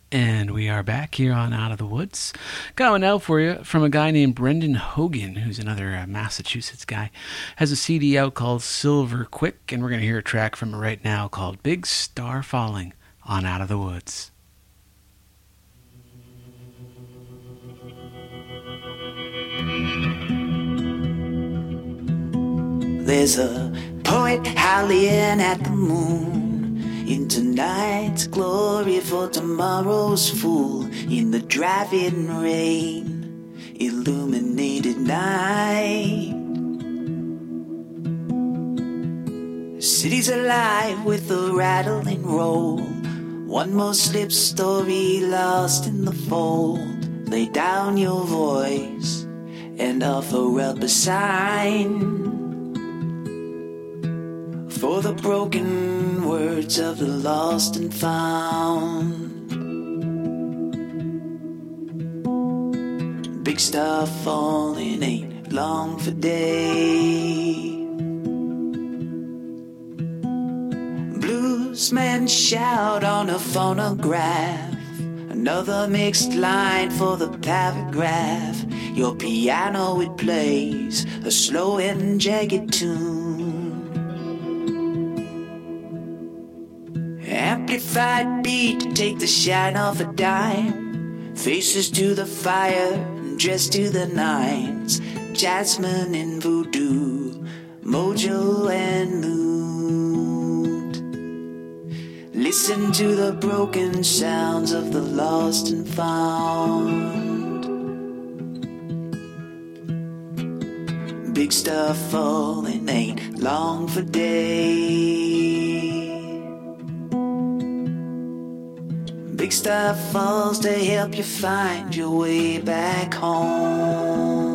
And we are back here on Out of the Woods. Got one out for you from a guy named Brendan Hogan, who's another Massachusetts guy. Has a CD out called Silver Quick, and we're going to hear a track from it right now called Big Star Falling on Out of the Woods. There's a poet howling at the moon in tonight's glory for tomorrow's fool. In the driving rain, illuminated night, the city's alive with a rattling roll. One more slip story lost in the fold. Lay down your voice and offer up a sign for the broken words of the lost and found. Big star falling ain't long for day. Bluesmen shout on a phonograph, another mixed line for the paragraph. Your piano, it plays a slow and jagged tune. Amplified beat to take the shine off a dime. Faces to the fire and dressed to the nines. Jasmine and voodoo, mojo and mood. Listen to the broken sounds of the lost and found. Big star falling ain't long for day. Big star falls to help you find your way back home.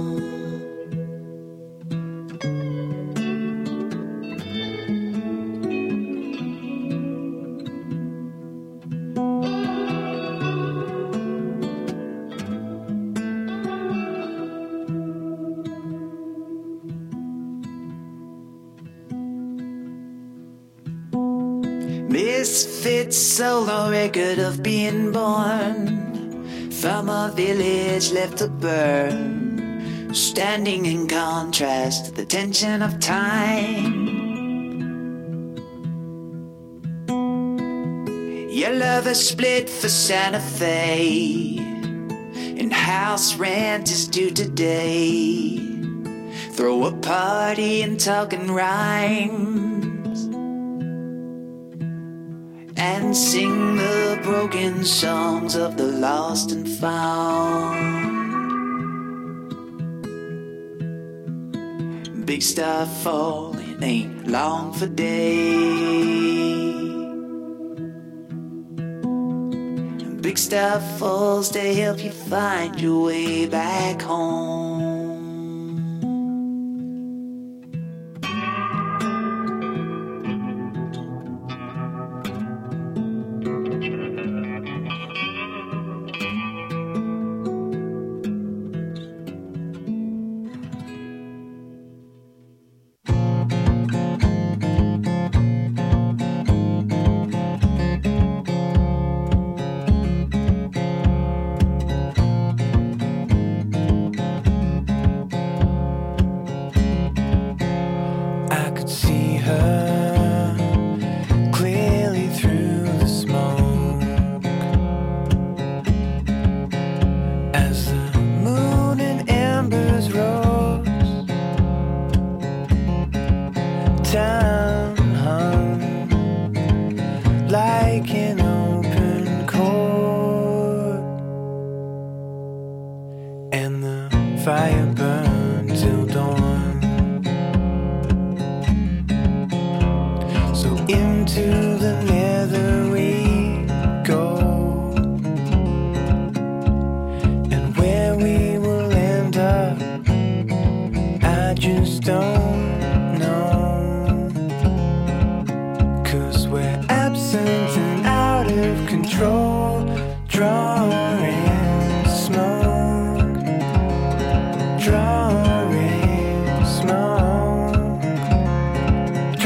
Misfit solo record of being born from a village left to burn, standing in contrast to the tension of time. Your lover split for Santa Fe, and house rent is due today. Throw a party and talk in rhymes, and sing the broken songs of the lost and found. Big star falling ain't long for day. Big star falls to help you find your way back home.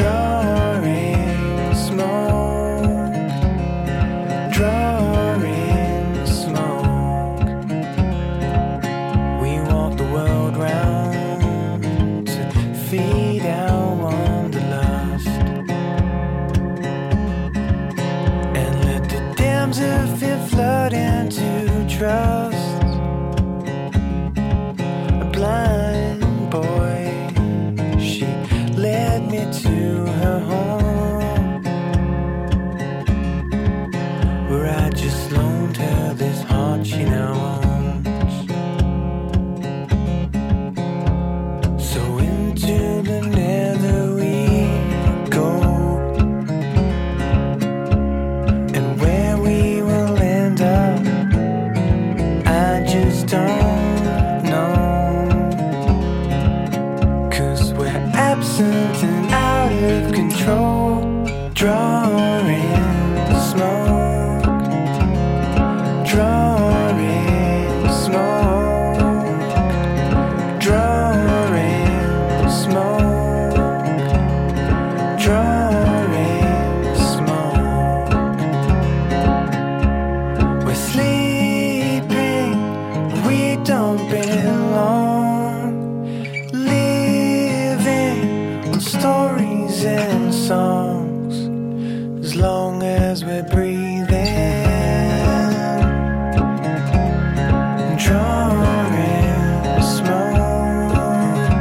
Drawing counterfeit flood into trust. A blind boy, she led me to her home, where I just loaned her this heart she now owns. So into the nether we go, and where we will end up, I just don't know. 'Cause we're absent and out of control, drawing the smoke, drawing the smoke, drawing the smoke, drawing the smoke. We're sleeping, we don't belong, living on stories and songs, as long as we're breathing, drawing the smoke,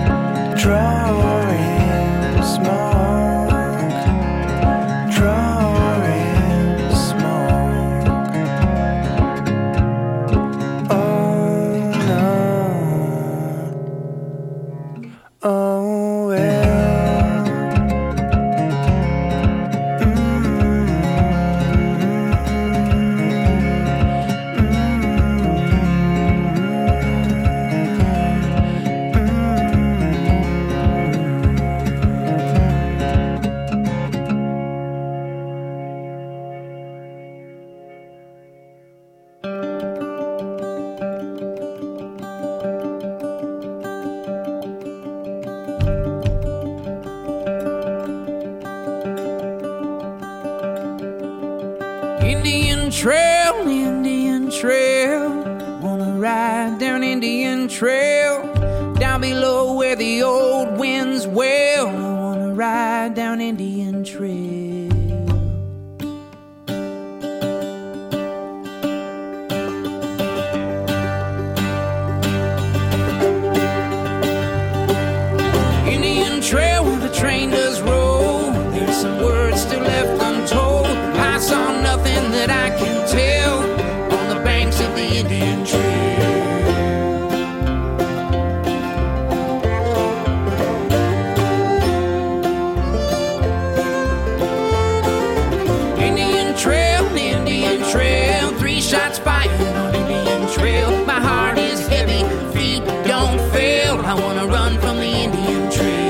drawing the smoke, drawing the smoke. Oh no, oh well. Indian Trail, wanna ride down Indian Trail, down below where the old winds wail. I wanna ride down Indian Trail. Indian Trail where the train does roll, there's some words still left untold. I saw nothing that I can tell on the banks of the Indian Trail. Indian Trail, 3 shots fired on Indian Trail. My heart is heavy, feet don't fail. I wanna run from the Indian Trail.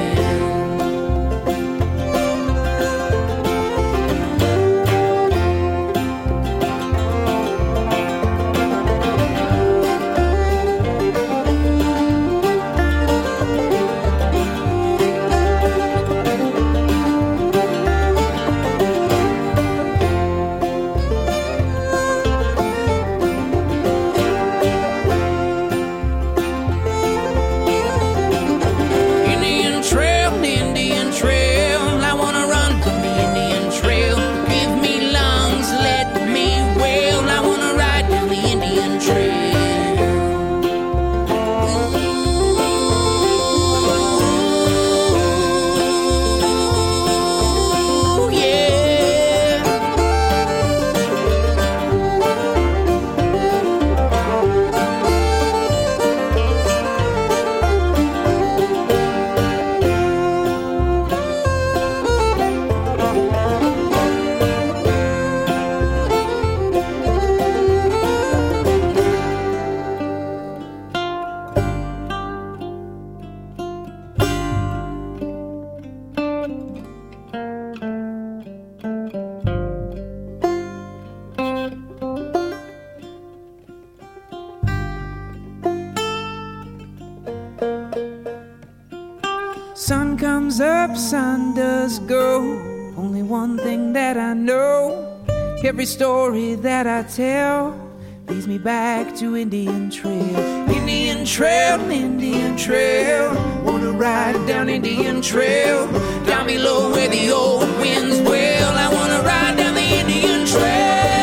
Sun comes up, sun does go. Only one thing that I know, every story that I tell leads me back to Indian Trail. Indian Trail, Indian Trail, wanna ride down Indian Trail, down below where the old winds wail. I wanna ride down the Indian Trail.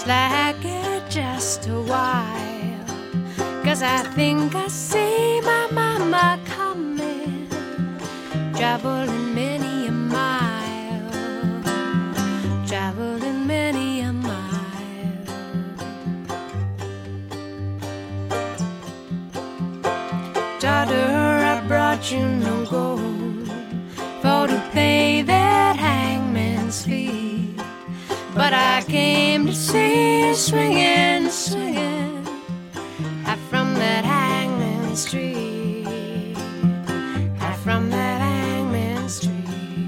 Slack it just a while, 'cause I think I see my mama coming, traveling many a mile, traveling many a mile. Daughter, I brought you no gold for to pay that hangman's fee, but I came to see you swinging, swinging out from that hangman's tree, out from that hangman's tree.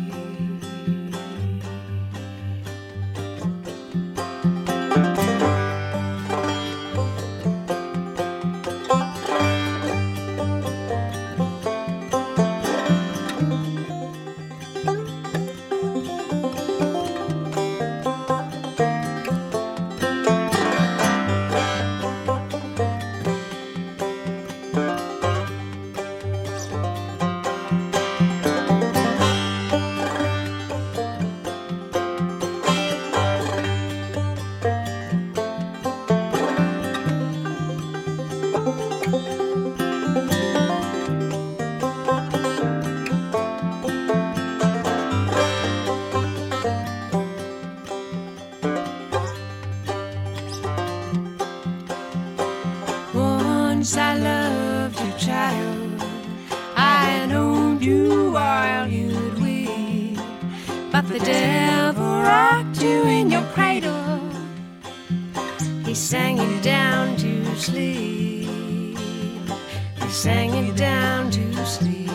Once I loved you, child, I knowed you while you'd weep, but the devil rocked you in your cradle, he sang you down to sleep, he sang you down to sleep.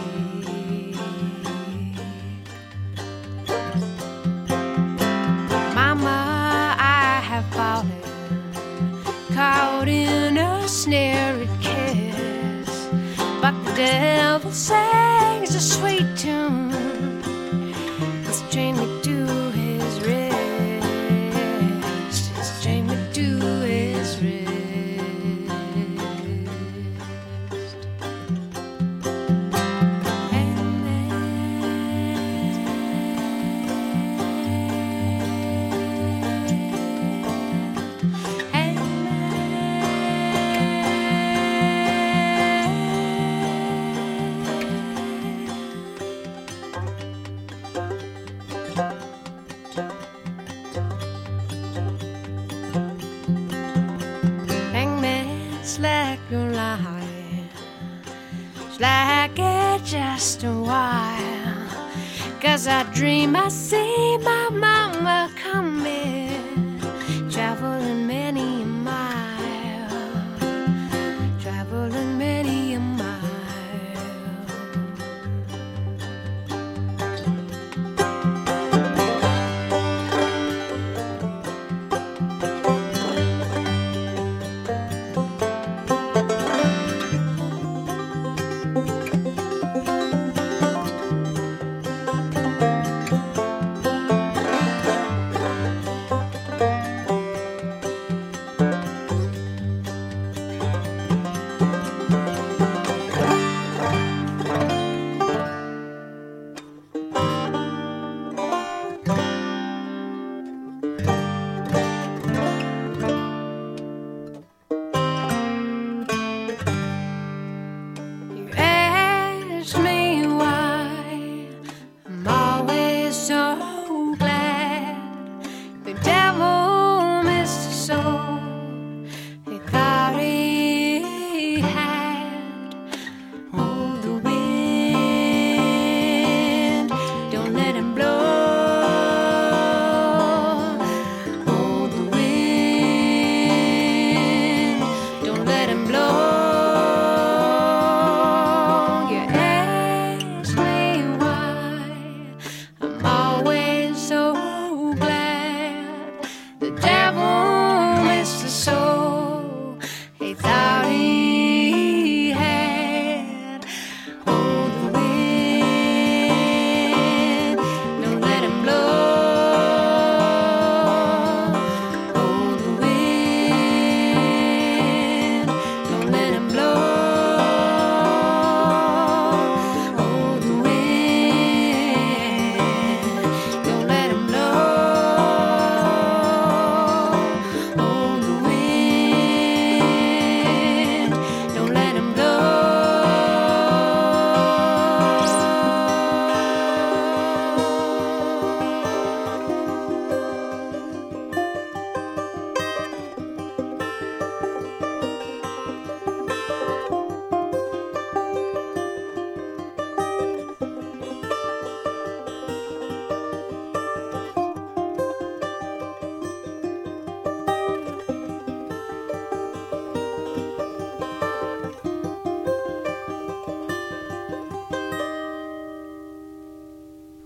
Mama, I have fallen, caught in a snared kiss, but the devil sings a sweet tune, he's chained me to his wrist, he's chained me to his wrist. Slack your line, slack it just a while, 'cause I dream I see my mama coming, traveling many a mile, traveling many a mile.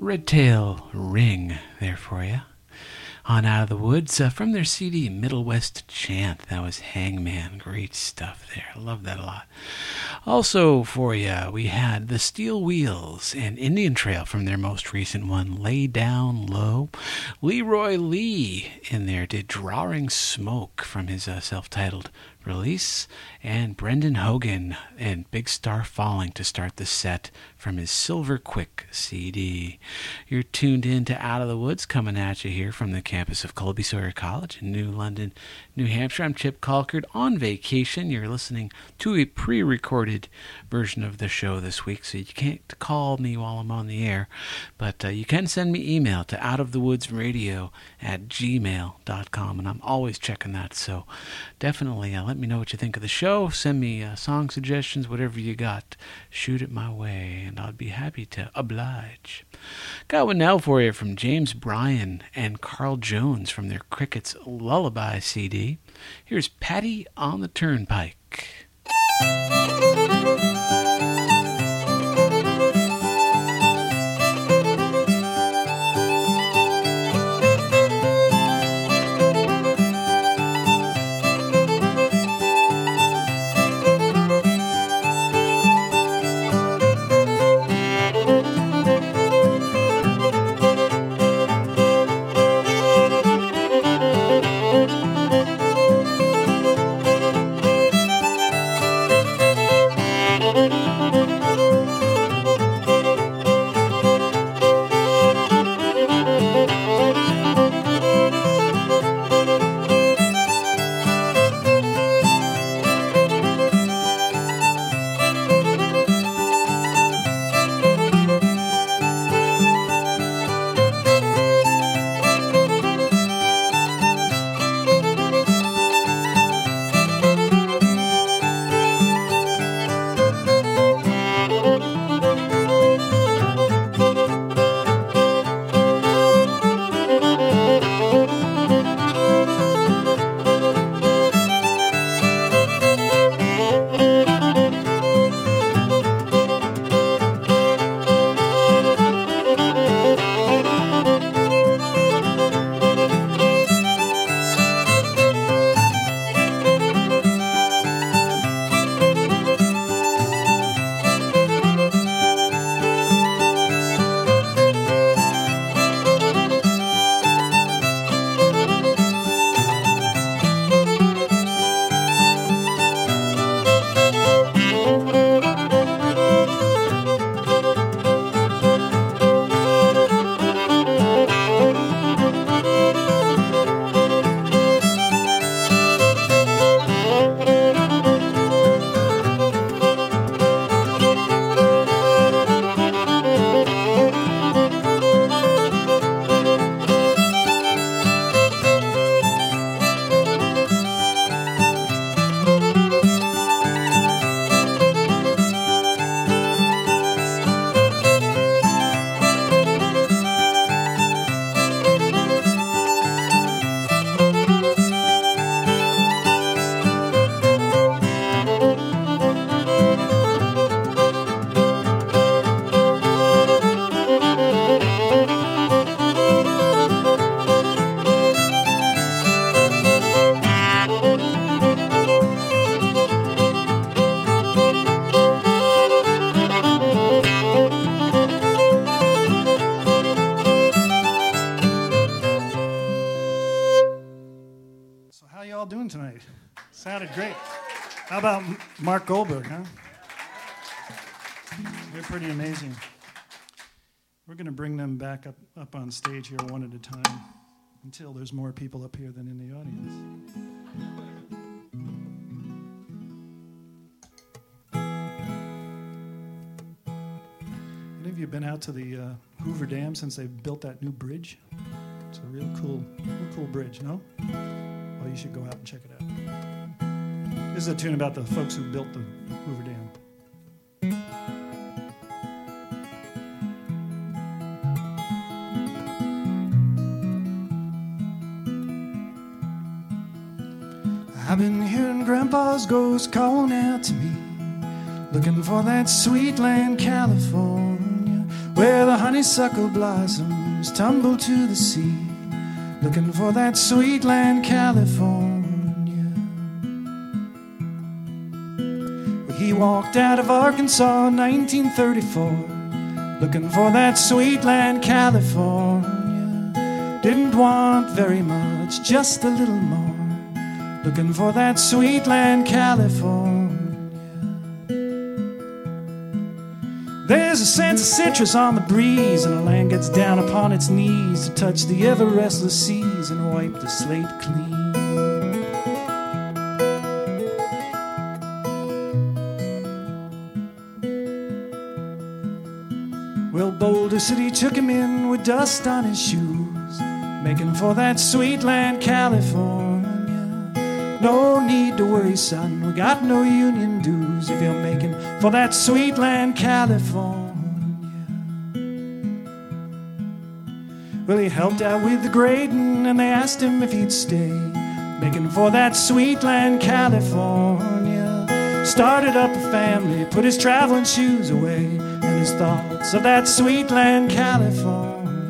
Red Tail Ring there for you. On Out of the Woods from their CD Middle West Chant. That was Hangman. Great stuff there. I love that a lot. Also for you, we had the Steel Wheels and Indian Trail from their most recent one, Lay Down Low. Leroy Lee in there did Drawing Smoke from his self-titled release, and Brendan Hogan and Big Star Falling to start the set from his Silver Quick CD. You're tuned in to Out of the Woods, coming at you here from the campus of Colby Sawyer College in New London, New Hampshire. I'm Chip Colkert on vacation. You're listening to a pre-recorded version of the show this week, so you can't call me while I'm on the air, but you can send me email to outofthewoodsradio@gmail.com, and I'm always checking that, so definitely let me know what you think of the show. Send me song suggestions, whatever you got. Shoot it my way, and I'd be happy to oblige. Got one now for you from James Bryan and Carl Jones from their Crickets Lullaby CD. Here's Patty on the Turnpike. Sounded great. How about Mark Goldberg, huh? They're pretty amazing. We're going to bring them back up on stage here one at a time until there's more people up here than in the audience. Any of you been out to the Hoover Dam since they built that new bridge? It's a real cool bridge, no? Well, you should go out and check it out. This is a tune about the folks who built the Hoover Dam. I've been hearing Grandpa's ghost calling out to me, looking for that sweet land, California, where the honeysuckle blossoms tumble to the sea, looking for that sweet land, California. He walked out of Arkansas in 1934, looking for that sweet land, California. Didn't want very much, just a little more, looking for that sweet land, California. There's a sense of citrus on the breeze, and the land gets down upon its knees to touch the ever-restless seas and wipe the slate clean. Well, Boulder City took him in with dust on his shoes, making for that sweet land, California. No need to worry, son, we got no union dues if you're making for that sweet land, California. Well, he helped out with the grading, and they asked him if he'd stay, making for that sweet land, California. Started up a family, put his traveling shoes away, and his thoughts of that sweet land, California.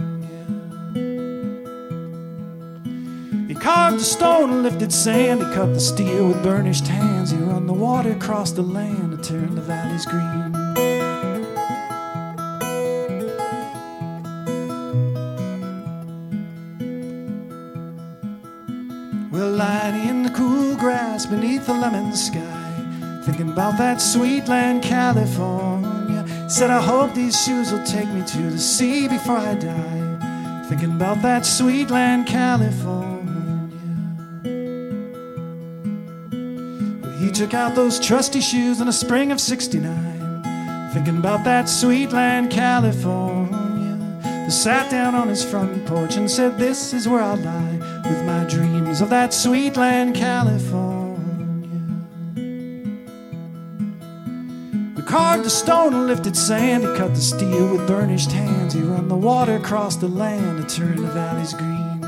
He carved the stone and lifted sand, he cut the steel with burnished hands, he run the water across the land to turn the valleys green. Well, lying in the cool grass beneath the lemon sky, thinking about that sweet land, California. Said, I hope these shoes will take me to the sea before I die. Thinking about that sweet land, California. Well, he took out those trusty shoes in the spring of '69, thinking about that sweet land, California. He sat down on his front porch and said, this is where I'll lie with my dreams of that sweet land, California. Carved the stone and lifted sand, he cut the steel with burnished hands, he run the water across the land to turn the valleys green.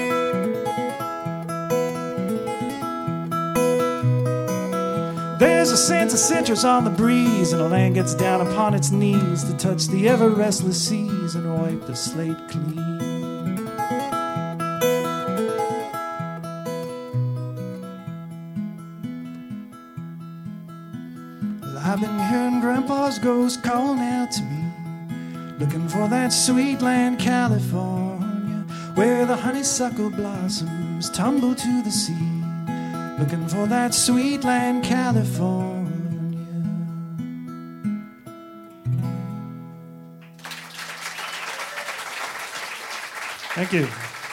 There's a sense of citrus on the breeze, and the land gets down upon its knees to touch the ever-restless seas and wipe the slate clean. I've been hearing Grandpa's ghost calling out to me, looking for that sweet land, California, where the honeysuckle blossoms tumble to the sea, looking for that sweet land, California. Thank you.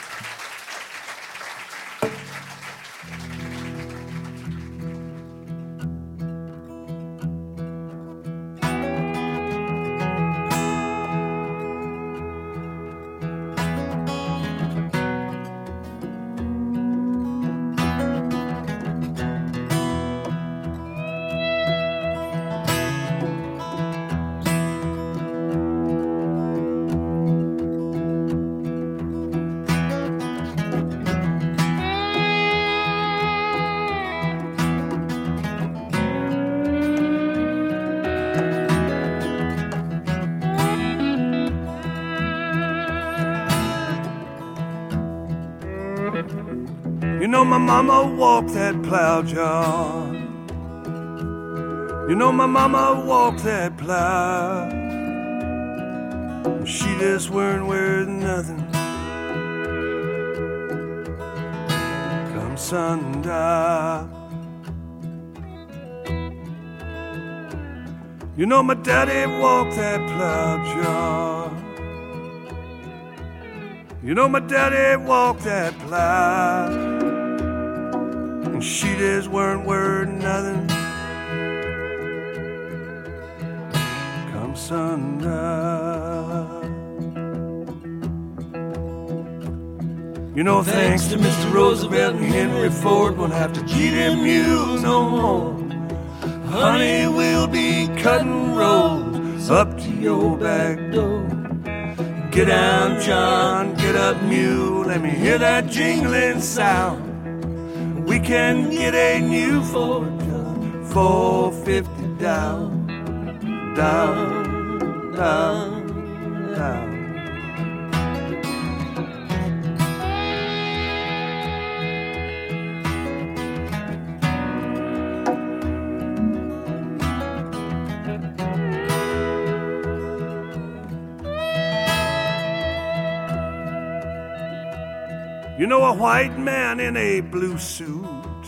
You know my mama walked that plow, John. You know my mama walked that plow. She just weren't worth nothing come sundown. You know my daddy walked that plow, John. You know my daddy walked that plow, and she just weren't worth nothing come sundown. You know, thanks to Mr. Roosevelt and Henry Ford, won't have to cheat them mules no more. Honey, we'll be cutting roads up to your back door. Get down, John, get up, mule, let me hear that jingling sound. We can get a new Ford, John, 450 down, down, down, down. You know, a white man in a blue suit,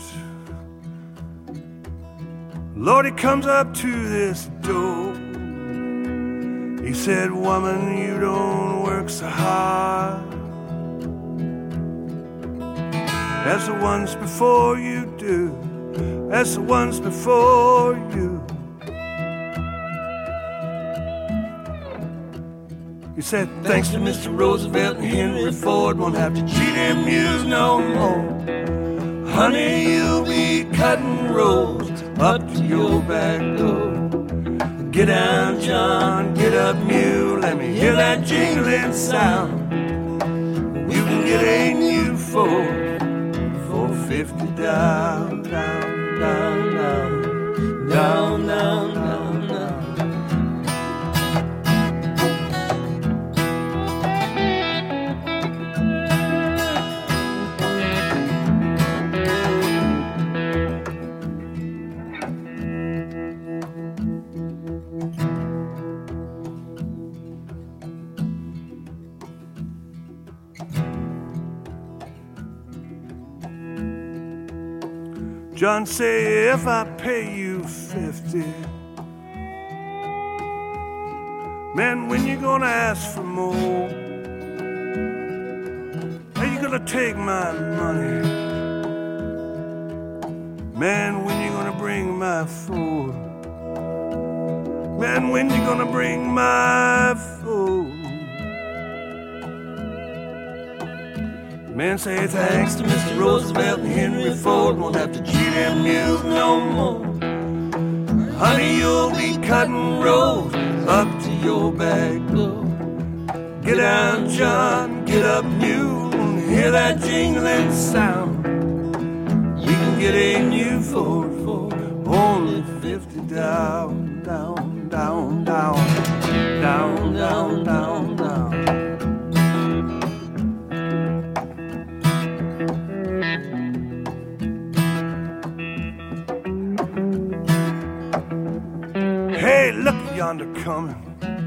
Lord, he comes up to this door. He said, woman, you don't work so hard as the ones before you do, as the ones before you. He said, thanks to Mr. Roosevelt and Henry Ford, won't have to GMUs no more. Honey, you'll be cutting rolls up to your back door. Get down, John, get up, mule, let me hear that jingling sound. You can get a new Ford for $50 down, down, down, down, down, down, down. John say, if I pay you 50, man, when you gonna ask for more? Are you gonna take my money? Man, when you gonna bring my Ford? Man, when you gonna bring my Ford? Man say thanks to Mr. Roosevelt and Henry Ford, won't have to cheat them mules no more. Honey, you'll be cutting rolls up to your back door. Get down, John, get up, mule, and hear that jingling sound. You can get a new Ford for only $50 down, down, down, down, down, down, down, down. Hey, look yonder coming.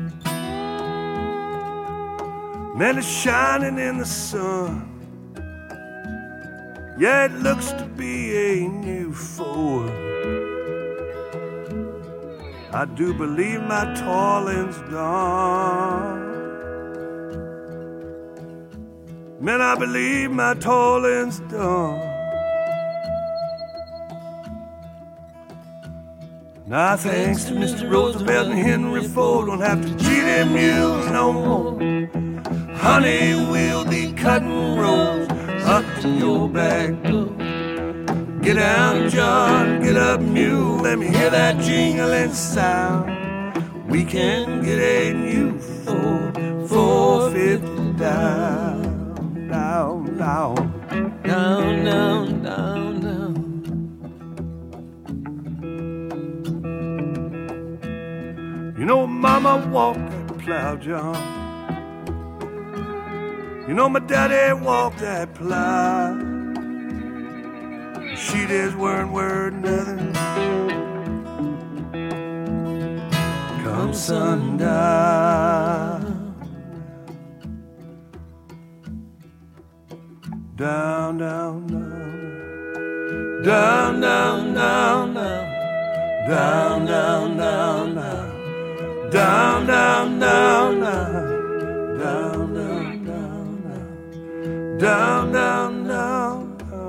Man, it's shining in the sun. Yeah, it looks to be a new Ford. I do believe my toiling's done. Man, I believe my toiling's done. Now thanks to Mr. Roosevelt and Henry Ford, don't have to cheat them mules no more. Honey, we'll be cutting rolls up to your back door. Get down, John, get up, mule, let me hear that jingling sound. We can get a new Ford for $50 down, down, down, down, down, down, down. You know, Mama walked that plow, John. You know, my daddy walked that plow. She just weren't worth nothing. Come sundown, down, down, down, down, down, down, down, down, down, down, down. Down, down, down, down, down, down, down, down, down, down.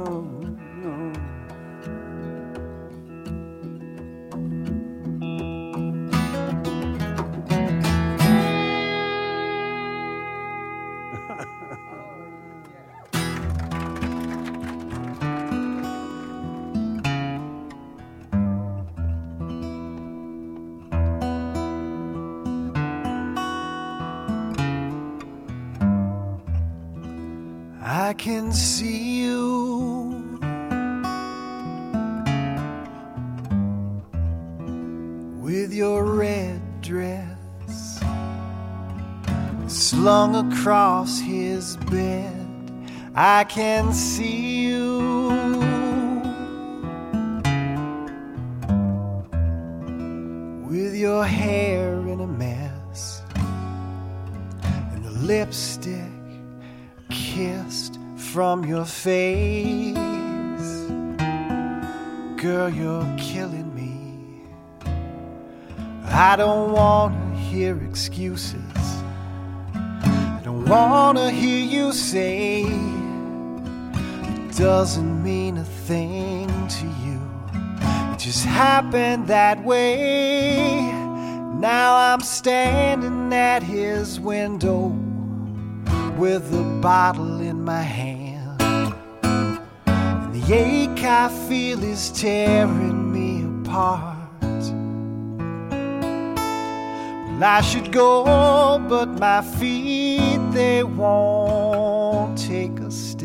I can see you with your red dress, slung across his bed. I can see you with your hair in a mess and the lipstick kissed from your face. Girl, you're killing me. I don't want to hear excuses. I don't want to hear you say it doesn't mean a thing to you. It just happened that way. Now I'm standing at his window with a bottle in my hand, and the ache I feel is tearing me apart. Well, I should go, but my feet, they won't take a step.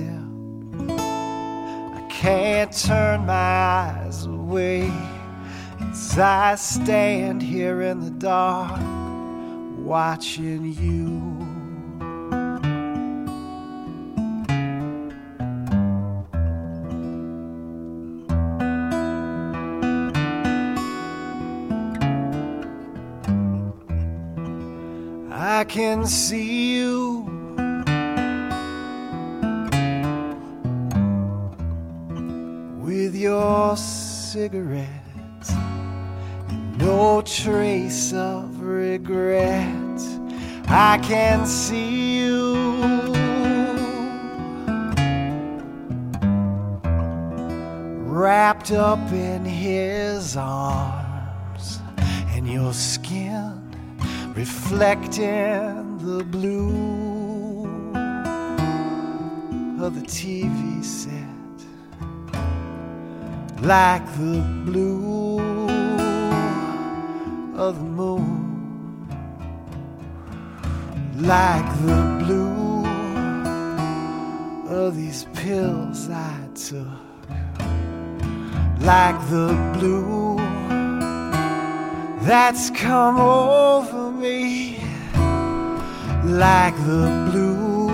I can't turn my eyes away as I stand here in the dark watching you. I can see you with your cigarette and no trace of regret. I can see you wrapped up in his arms and your skin reflecting the blue of the TV set, like the blue of the moon, like the blue of these pills I took, like the blue that's come over me, like the blue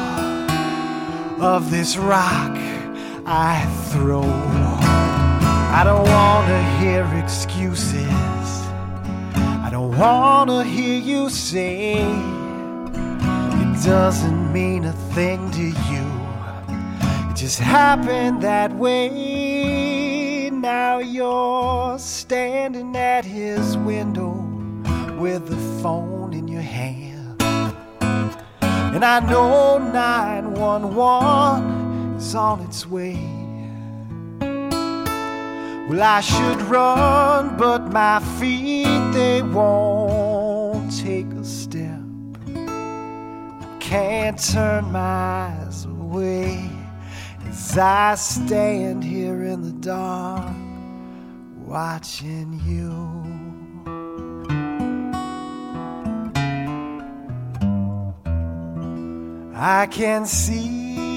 of this rock I throw. I don't want to hear excuses. I don't want to hear you say it doesn't mean a thing to you. It just happened that way. Now you're standing at his window with the phone in your hand, and I know 911 is on its way. Well, I should run, but my feet, they won't take a step. I can't turn my eyes away as I stand here in the dark watching you. I can see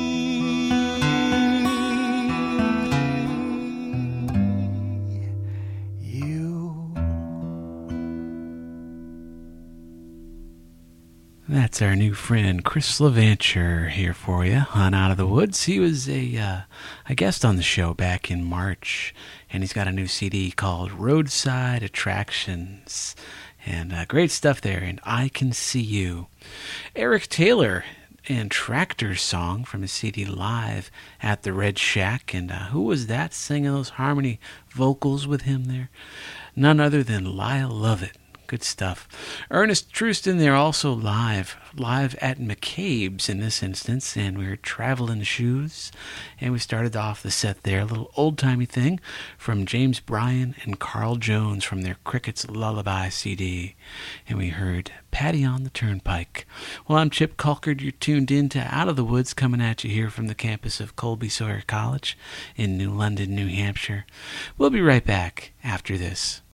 That's our new friend Chris Levanture here for you on Out of the Woods. He was a guest on the show back in March, and he's got a new CD called Roadside Attractions, and great stuff there, and I Can See You. Eric Taylor and Tractor's song from his CD Live at the Red Shack, and who was that singing those harmony vocals with him there? None other than Lyle Lovett. Good stuff. Ernest Truston there also live at McCabe's in this instance, and we were Traveling Shoes, and we started off the set there, a little old-timey thing from James Bryan and Carl Jones from their Cricket's Lullaby CD, and we heard Patty on the Turnpike. Well, I'm Chip Colkard. You're tuned in to Out of the Woods, coming at you here from the campus of Colby Sawyer College in New London, New Hampshire. We'll be right back after this.